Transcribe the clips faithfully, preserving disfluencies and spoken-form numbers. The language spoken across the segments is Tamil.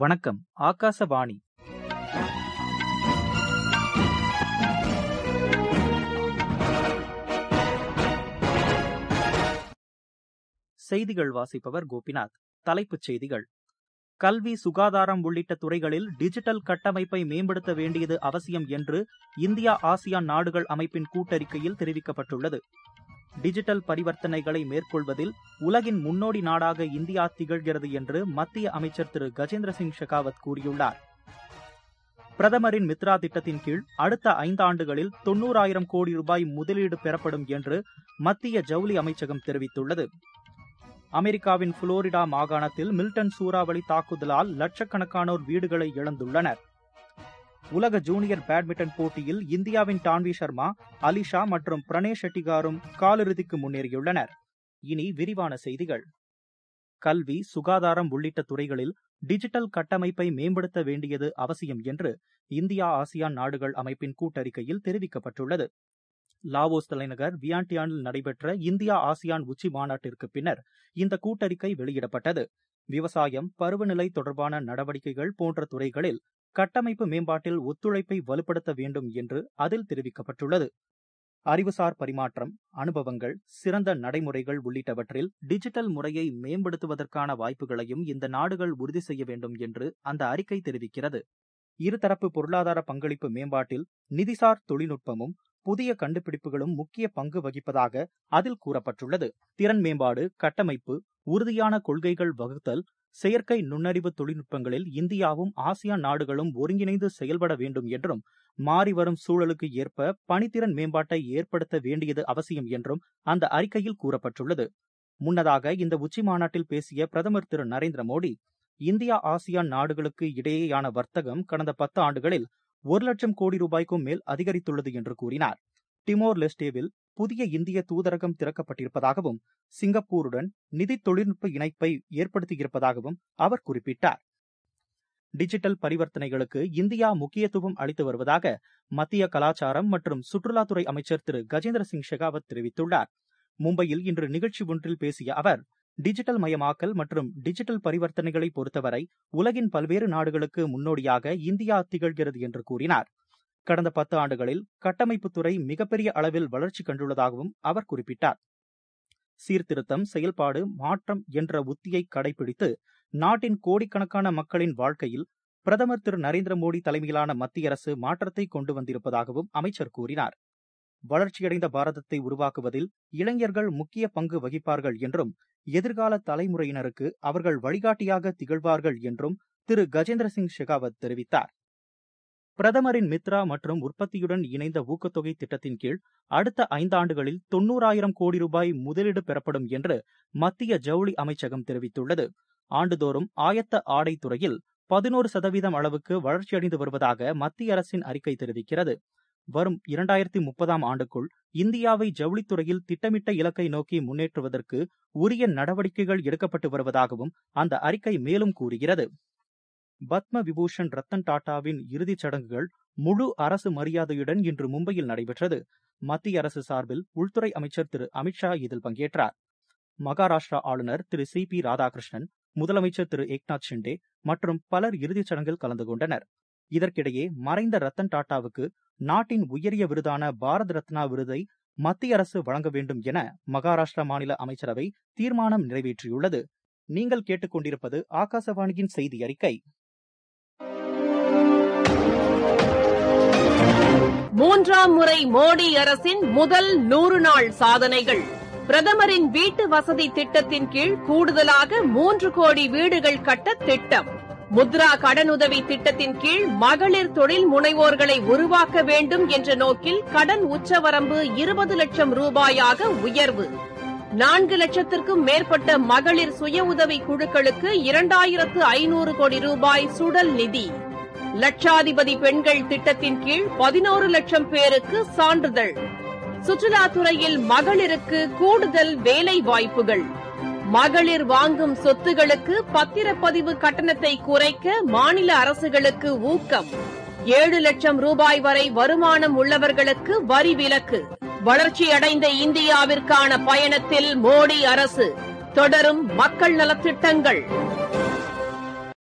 வணக்கம். ஆகாசவாணி. செய்திகள் வாசிப்பவர் கோபிநாத். தலைப்புச் செய்திகள். கல்வி, சுகாதாரம் உள்ளிட்ட துறைகளில் டிஜிட்டல் கட்டமைப்பை மேம்படுத்த வேண்டியது அவசியம் என்று இந்தியா ஆசியான் நாடுகள் அமைப்பின் கூட்டறிக்கையில் தெரிவிக்கப்பட்டுள்ளது. டிஜிட்டல் பரிவர்த்தனைகளை மேற்கொள்வதில் உலகின் முன்னோடி நாடாக இந்தியா திகழ்கிறது என்று மத்திய அமைச்சர் திரு கஜேந்திர சிங் ஷெகாவத் கூறியுள்ளார். பிரதமரின் மித்ரா திட்டத்தின் கீழ் அடுத்த ஐந்தாண்டுகளில் தொன்னூறாயிரம் கோடி ரூபாய் முதலீடு பெறப்படும் என்று மத்திய ஜவுளி அமைச்சகம் தெரிவித்துள்ளது. அமெரிக்காவின் புளோரிடா மாகாணத்தில் மில்டன் சூறாவளி தாக்குதலால் லட்சக்கணக்கானோர் வீடுகளை இழந்துள்ளனர். உலக ஜூனியர் பேட்மிண்டன் போட்டியில் இந்தியாவின் டான்வி சர்மா, அலிஷா மற்றும் பிரணேஷ் ஷெட்டிகாரும் காலிறுதிக்கு முன்னேறியுள்ளனர். இனி விரிவான செய்திகள். கல்வி, சுகாதாரம் உள்ளிட்ட துறைகளில் டிஜிட்டல் கட்டமைப்பை மேம்படுத்த வேண்டியது அவசியம் என்று இந்தியா ஆசியான் நாடுகள் அமைப்பின் கூட்டறிக்கையில் தெரிவிக்கப்பட்டுள்ளது. லாவோஸ் தலைநகர் வியண்டியானில் நடைபெற்ற இந்தியா ஆசியான் உச்சி மாநாட்டிற்கு பின்னர் இந்த கூட்டறிக்கை வெளியிடப்பட்டது. விவசாயம், பருவநிலை தொடர்பான நடவடிக்கைகள் போன்ற துறைகளில் கட்டமைப்பு மேம்பாட்டில் ஒத்துழைப்பை வலுப்படுத்த வேண்டும் என்று அதில் தெரிவிக்கப்பட்டுள்ளது. அறிவுசார் பரிமாற்றம், அனுபவங்கள், சிறந்த நடைமுறைகள் உள்ளிட்டவற்றில் டிஜிட்டல் முறையை மேம்படுத்துவதற்கான வாய்ப்புகளையும் இந்த நாடுகள் உறுதி செய்ய வேண்டும் என்று அந்த அறிக்கை தெரிவிக்கிறது. இருதரப்பு பொருளாதார பங்களிப்பு மேம்பாட்டில் நிதிசார் தொழில்நுட்பமும் புதிய கண்டுபிடிப்புகளும் முக்கிய பங்கு வகிப்பதாக அதில் கூறப்பட்டுள்ளது. திறன் மேம்பாடு, கட்டமைப்பு, உறுதியான கொள்கைகள் வகுத்தல், செயற்கை நுண்ணறிவு தொழில்நுட்பங்களில் இந்தியாவும் ஆசியான் நாடுகளும் ஒருங்கிணைந்து செயல்பட வேண்டும் என்றும் மாறிவரும் சூழலுக்கு ஏற்ப பணித்திறன் மேம்பாட்டை ஏற்படுத்த வேண்டியது அவசியம் என்றும் அந்த அறிக்கையில் கூறப்பட்டுள்ளது. முன்னதாக இந்த உச்சி மாநாட்டில் பேசிய பிரதமர் திரு நரேந்திர மோடி, இந்தியா ஆசியான் நாடுகளுக்கு இடையேயான வர்த்தகம் கடந்த பத்து ஆண்டுகளில் ஒரு லட்சம் கோடி ரூபாய்க்கும் மேல் அதிகரித்துள்ளது என்று கூறினார். டிமோர் லெஸ்டேவில் புதிய இந்திய தூதரகம் திறக்கப்பட்டிருப்பதாகவும் சிங்கப்பூருடன் நிதி தொழில்நுட்ப இணைப்பை ஏற்படுத்தியிருப்பதாகவும் அவர் குறிப்பிட்டார். டிஜிட்டல் பரிவர்த்தனைகளுக்கு இந்தியா முக்கியத்துவம் அளித்து வருவதாக மத்திய கலாச்சாரம் மற்றும் சுற்றுலாத்துறை அமைச்சர் திரு கஜேந்திர சிங் ஷெகாவத் தெரிவித்துள்ளார். மும்பையில் இன்று நிகழ்ச்சி ஒன்றில் பேசிய அவர், டிஜிட்டல் மயமாக்கல் மற்றும் டிஜிட்டல் பரிவர்த்தனைகளை பொறுத்தவரை உலகின் பல்வேறு நாடுகளுக்கு முன்னோடியாக இந்தியா திகழ்கிறது என்று கூறினார். கடந்த பத்து ஆண்டுகளில் கட்டமைப்புத்துறை மிகப்பெரிய அளவில் வளர்ச்சி கண்டுள்ளதாகவும் அவர் குறிப்பிட்டார். சீர்திருத்தம், செயல்பாடு, மாற்றம் என்ற உத்தியை கடைபிடித்து நாட்டின் கோடிக்கணக்கான மக்களின் வாழ்க்கையில் பிரதமர் திரு நரேந்திர மோடி தலைமையிலான மத்திய அரசு மாற்றத்தை கொண்டு வந்திருப்பதாகவும் அமைச்சர் கூறினார். வளர்ச்சியடைந்த பாரதத்தை உருவாக்குவதில் இளைஞர்கள் முக்கிய பங்கு வகிப்பார்கள் என்றும் எதிர்கால தலைமுறையினருக்கு அவர்கள் வழிகாட்டியாக திகழ்வார்கள் என்றும் திரு கஜேந்திர சிங் ஷெகாவத் தெரிவித்தார். பிரதமரின் மித்ரா மற்றும் உற்பத்தியுடன் இணைந்த ஊக்கத்தொகை திட்டத்தின் கீழ் அடுத்த ஐந்தாண்டுகளில் தொன்னூறாயிரம் கோடி ரூபாய் முதலீடு பெறப்படும் என்று மத்திய ஜவுளி அமைச்சகம் தெரிவித்துள்ளது. ஆண்டுதோறும் ஆயத்த ஆடை துறையில் பதினோரு சதவீதம் அளவுக்கு வளர்ச்சியடைந்து வருவதாக மத்திய அரசின் அறிக்கை தெரிவிக்கிறது. வரும் இரண்டாயிரத்தி முப்பதாம் ஆண்டுக்குள் இந்தியாவை ஜவுளித்துறையில் திட்டமிட்ட இலக்கை நோக்கி முன்னேற்றுவதற்கு உரிய நடவடிக்கைகள் எடுக்கப்பட்டு வருவதாகவும் அந்த அறிக்கை மேலும் கூறுகிறது. பத்ம விபூஷன் ரத்தன் டாடாவின் இறுதிச் சடங்குகள் முழு அரசு மரியாதையுடன் இன்று மும்பையில் நடைபெற்றது. மத்திய அரசு சார்பில் உள்துறை அமைச்சர் திரு அமித்ஷா இதில் பங்கேற்றார். மகாராஷ்டிரா ஆளுநர் திரு சி பி ராதாகிருஷ்ணன், முதலமைச்சர் திரு ஏக்நாத் ஷிண்டே மற்றும் பலர் இறுதிச் சடங்கில் கலந்து கொண்டனர். இதற்கிடையே மறைந்த ரத்தன் டாடாவுக்கு நாட்டின் உயரிய விருதான பாரத் ரத்னா விருதை மத்திய அரசு வழங்க வேண்டும் என மகாராஷ்டிரா மாநில அமைச்சரவை தீர்மானம் நிறைவேற்றியுள்ளது. நீங்கள் கேட்டுக்கொண்டிருப்பது ஆகாசவாணியின் செய்தி அறிக்கை. மூன்றாம் முறை மோடி அரசின் முதல் நூறு நாள் சாதனைகள். பிரதமரின் வீட்டு வசதி திட்டத்தின் கீழ் கூடுதலாக மூன்று கோடி வீடுகள் கட்ட திட்டம். முத்ரா கடனுதவி திட்டத்தின் கீழ் மகளிர் தொழில் முனைவோர்களை உருவாக்க வேண்டும் என்ற நோக்கில் கடன் உச்சவரம்பு இருபது லட்சம் ரூபாயாக உயர்வு. நான்கு லட்சத்திற்கும் மேற்பட்ட மகளிர் சுய உதவி குழுக்களுக்கு இரண்டாயிரத்து ஐநூறு கோடி ரூபாய் சுடல் நிதி. லட்சாதிபதி பெண்கள் திட்டத்தின் கீழ் பதினோரு லட்சம் பேருக்கு சான்றிதழ். சுற்றுலாத்துறையில் மகளிருக்கு கூடுதல் வேலை வாய்ப்புகள். மகளிர் வாங்கும் சொத்துகளுக்கு பத்திரப்பதிவு கட்டணத்தை குறைக்க மாநில அரசுகளுக்கு ஊக்கம். ஏழு லட்சம் ரூபாய் வரை வருமானம் உள்ளவர்களுக்கு வரி விலக்கு. வளர்ச்சியடைந்த இந்தியாவிற்கான பயணத்தில் மோடி அரசு தொடரும் மக்கள் நலத்திட்டங்கள்.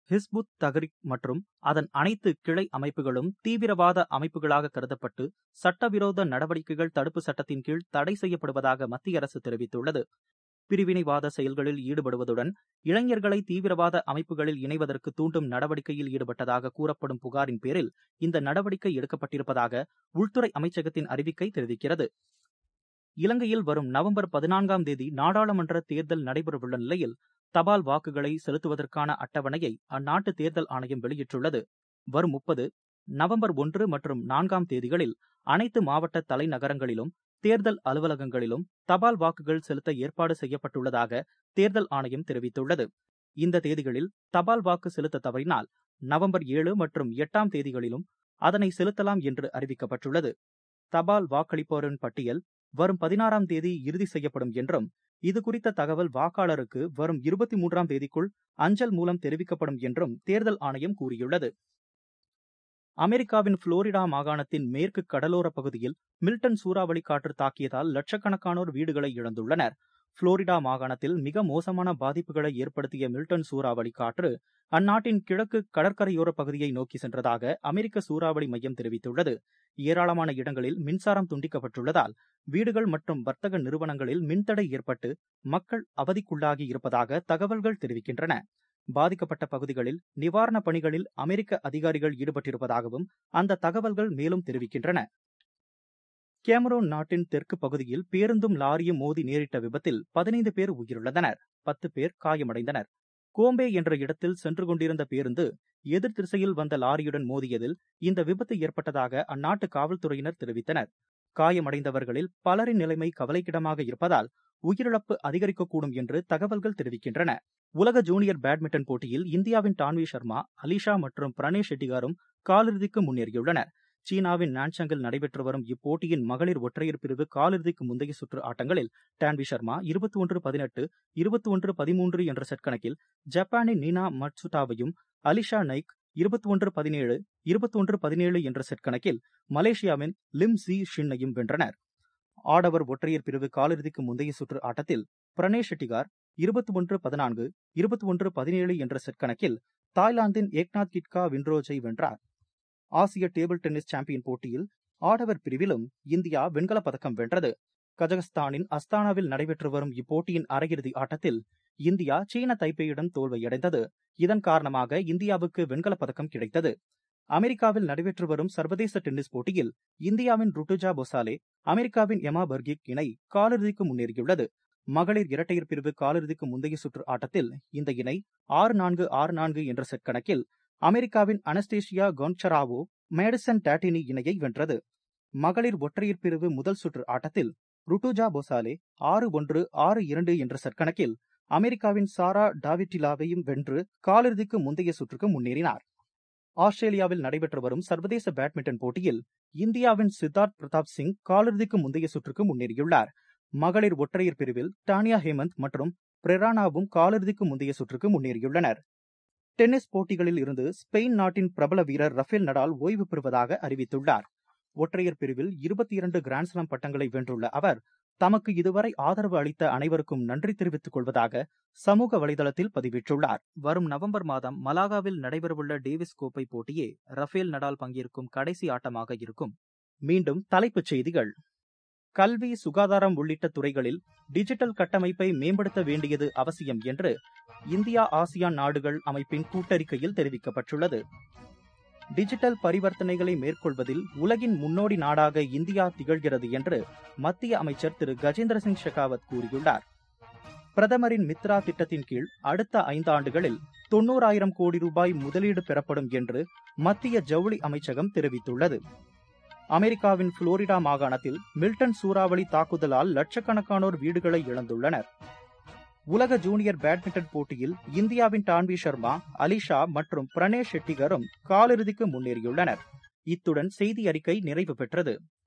ஹிஸ்புத் தஹ்ரிக் மற்றும் அதன் அனைத்து கிளை அமைப்புகளும் தீவிரவாத அமைப்புகளாக கருதப்பட்டு சட்டவிரோத நடவடிக்கைகள் தடுப்பு சட்டத்தின் கீழ் தடை செய்யப்படுவதாக மத்திய அரசு தெரிவித்துள்ளது. பிரிவினைவாத செயல்களில் ஈடுபடுவதுடன் இளைஞர்களை தீவிரவாத அமைப்புகளில் இணைவதற்கு தூண்டும் நடவடிக்கையில் ஈடுபட்டதாக கூறப்படும் புகாரின் பேரில் இந்த நடவடிக்கை எடுக்கப்பட்டிருப்பதாக உள்துறை அமைச்சகத்தின் அறிவிக்கை தெரிவிக்கிறது. இலங்கையில் வரும் நவம்பர் பதினான்காம் தேதி நாடாளுமன்ற தேர்தல் நடைபெறவுள்ள நிலையில் தபால் வாக்குகளை செலுத்துவதற்கான அட்டவணையை அந்நாட்டு தேர்தல் ஆணையம் வெளியிட்டுள்ளது. வரும் முப்பது நவம்பர் ஒன்று மற்றும் நான்காம் தேதிகளில் அனைத்து மாவட்ட தலைநகரங்களிலும் தேர்தல் அலுவலகங்களிலும் தபால் வாக்குகள் செலுத்த ஏற்பாடு செய்யப்பட்டுள்ளதாக தேர்தல் ஆணையம் தெரிவித்துள்ளது. இந்த தேதிகளில் தபால் வாக்கு செலுத்த தவறினால் நவம்பர் ஏழு மற்றும் எட்டாம் தேதிகளிலும் அதனை செலுத்தலாம் என்று அறிவிக்கப்பட்டுள்ளது. தபால் வாக்களிப்போரின் பட்டியல் வரும் பதினாறாம் தேதி இறுதி செய்யப்படும் என்றும் இதுகுறித்த தகவல் வாக்காளருக்கு வரும் இருபத்தி மூன்றாம் தேதிக்குள் அஞ்சல் மூலம் தெரிவிக்கப்படும் என்றும் தேர்தல் ஆணையம் கூறியுள்ளது. அமெரிக்காவின் புளோரிடா மாகாணத்தின் மேற்கு கடலோர பகுதியில் மில்டன் சூறாவளி காற்று தாக்கியதால் லட்சக்கணக்கானோர் வீடுகளை இழந்துள்ளனர். புளோரிடா மாகாணத்தில் மிக மோசமான பாதிப்புகளை ஏற்படுத்திய மில்டன் சூறாவளி காற்று அந்நாட்டின் கிழக்கு கடற்கரையோர பகுதியை நோக்கி சென்றதாக அமெரிக்க சூறாவளி மையம் தெரிவித்துள்ளது. ஏராளமான இடங்களில் மின்சாரம் துண்டிக்கப்பட்டுள்ளதால் வீடுகள் மற்றும் வர்த்தக நிறுவனங்களில் மின்தடை ஏற்பட்டு மக்கள் அவதிக்குள்ளாகி இருப்பதாக தகவல்கள் தெரிவிக்கின்றன. பாதிக்கப்பட்ட பகுதிகளில் நிவாரணப் பணிகளில் அமெரிக்க அதிகாரிகள் ஈடுபட்டிருப்பதாகவும் அந்த தகவல்கள் மேலும் தெரிவிக்கின்றன. கேமரூன் நாட்டின் தெற்கு பகுதியில் பேருந்தும் லாரியும் மோதி நேரிட்ட விபத்தில் பதினைந்து பேர் உயிரிழந்தனர், பத்து பேர் காயமடைந்தனர். கோம்பே என்ற இடத்தில் சென்று கொண்டிருந்த பேருந்து எதிர் திசையில் வந்த லாரியுடன் மோதியதில் இந்த விபத்து ஏற்பட்டதாக அந்நாட்டு காவல்துறையினர் தெரிவித்தனர். காயமடைந்தவர்களில் பலரின் நிலைமை கவலைக்கிடமாக இருப்பதால் உயிரிழப்பு அதிகரிக்கக்கூடும் என்று தகவல்கள் தெரிவிக்கின்றன. உலக ஜூனியர் பேட்மிண்டன் போட்டியில் இந்தியாவின் டான்வி சர்மா, அலிஷா மற்றும் பிரணேஷ் ஷெட்டிகாரும் காலிறுதிக்கு முன்னேறியுள்ளனர். சீனாவின் நான்சங்கில் நடைபெற்று வரும் இப்போட்டியின் மகளிர் ஒற்றையர் பிரிவு காலிறுதிக்கு முந்தைய சுற்று ஆட்டங்களில் டான்வி சர்மா இருபத்தி ஒன்று பதினெட்டு, இருபத்தி ஒன்று பதிமூன்று என்ற செட் கணக்கில் ஜப்பானின் நீனா மட்சுடாவையும், அலிஷா நைக் இருபத்தி ஒன்று பதினேழு, இருபத்தி ஒன்று பதினேழு என்ற செட் கணக்கில் மலேசியாவின் லிம் ஜி ஷின்னையும் வென்றனர். ஆடவர் ஒற்றையர் பிரிவு காலிறுதிக்கு முந்தைய சுற்று ஆட்டத்தில் பிரணேஷ் ஷெட்டிகார் இருபத்தி ஒன்று பதினான்கு, இருபத்தி ஒன்று பதினேழு என்ற செட் கணக்கில் தாய்லாந்தின் ஏக்நாத் கிட்கா வின்ரோஜை வென்றார். ஆசிய டேபிள் டென்னிஸ் சாம்பியன் போட்டியில் ஆடவர் பிரிவிலும் இந்தியா வெண்கலப் பதக்கம் வென்றது. கஜகஸ்தானின் அஸ்தானாவில் நடைபெற்று வரும் இப்போட்டியின் அரையிறுதி ஆட்டத்தில் இந்தியா சீன தைப்பேயிடம் தோல்வியடைந்தது. இதன் காரணமாக இந்தியாவுக்கு வெண்கலப் பதக்கம் கிடைத்தது. அமெரிக்காவில் நடைபெற்று வரும் சர்வதேச டென்னிஸ் போட்டியில் இந்தியாவின் ருட்டுஜா பொசாலே, அமெரிக்காவின் எமா பர்கிக் இணை காலிறுதிக்கு முன்னேறியுள்ளது. மகளிர் இரட்டையர் பிரிவு காலிறுதிக்கு முந்தைய சுற்று ஆட்டத்தில் இந்த இணை ஆறு நான்கு, ஆறு நான்கு என்ற செட் கணக்கில் அமெரிக்காவின் அனஸ்டேஷியா கொன்சராவோ, மேடிசன் டாட்டினி இணையை வென்றது. மகளிர் ஒற்றையர் பிரிவு முதல் சுற்று ஆட்டத்தில் ருட்டுஜா பொசாலே ஆறு ஒன்று, ஆறு இரண்டு என்ற செட் கணக்கில் அமெரிக்காவின் சாரா டாவிட்டிலாவையும் வென்று காலிறுதிக்கு முந்தைய சுற்றுக்கு முன்னேறினார். ஆஸ்திரேலியாவில் நடைபெற்று வரும் சர்வதேச பேட்மிண்டன் போட்டியில் இந்தியாவின் சித்தார்த் பிரதாப் சிங் காலிறுதிக்கு முந்தைய சுற்றுக்கு முன்னேறியுள்ளார். மகளிர் ஒற்றையர் பிரிவில் டானியா ஹேமந்த் மற்றும் பிரெரானாவும் காலிறுதிக்கு முந்தைய சுற்றுக்கு முன்னேறியுள்ளனர். டென்னிஸ் போட்டிகளில் இருந்து ஸ்பெயின் நாட்டின் பிரபல வீரர் ரஃபேல் நடால் ஓய்வு பெறுவதாக அறிவித்துள்ளார். ஒற்றையர் பிரிவில் இருபத்தி இரண்டு கிராண்ட்ஸ்லாம் பட்டங்களை வென்றுள்ள அவர் தமக்கு இதுவரை ஆதரவு அளித்த அனைவருக்கும் நன்றி தெரிவித்துக் கொள்வதாக சமூக வலைதளத்தில் பதிவிட்டுள்ளார். வரும் நவம்பர் மாதம் மலாகாவில் நடைபெறவுள்ள டேவிஸ் கோப்பை போட்டியே ரஃபேல் நடால் பங்கேற்கும் கடைசி ஆட்டமாக இருக்கும். மீண்டும் தலைப்புச் செய்திகள். கல்வி, சுகாதாரம் உள்ளிட்ட துறைகளில் டிஜிட்டல் கட்டமைப்பை மேம்படுத்த வேண்டியது அவசியம் என்று இந்தியா ஆசியான் நாடுகள் அமைப்பின் கூட்டறிக்கையில் தெரிவிக்கப்பட்டுள்ளது. டிஜிட்டல் பரிவர்த்தனைகளை மேற்கொள்வதில் உலகின் முன்னோடி நாடாக இந்தியா திகழ்கிறது என்று மத்திய அமைச்சர் திரு கஜேந்திர சிங் ஷெகாவத் கூறியுள்ளார். பிரதமரின் மித்ரா திட்டத்தின் கீழ் அடுத்த ஐந்தாண்டுகளில் தொன்னூறாயிரம் கோடி ரூபாய் முதலீடு பெறப்படும் என்று மத்திய ஜவுளி அமைச்சகம் தெரிவித்துள்ளது. அமெரிக்காவின் புளோரிடா மாகாணத்தில் மில்டன் சூறாவளி தாக்குதலால் லட்சக்கணக்கானோர் வீடுகளை இழந்துள்ளனர். உலக ஜூனியர் பேட்மிண்டன் போட்டியில் இந்தியாவின் டான்வி சர்மா, அலிஷா மற்றும் பிரணேஷ் ஷெட்டிகரும் காலிறுதிக்கு முன்னேறியுள்ளனர். இத்துடன் செய்தி அறிக்கை நிறைவு பெற்றது.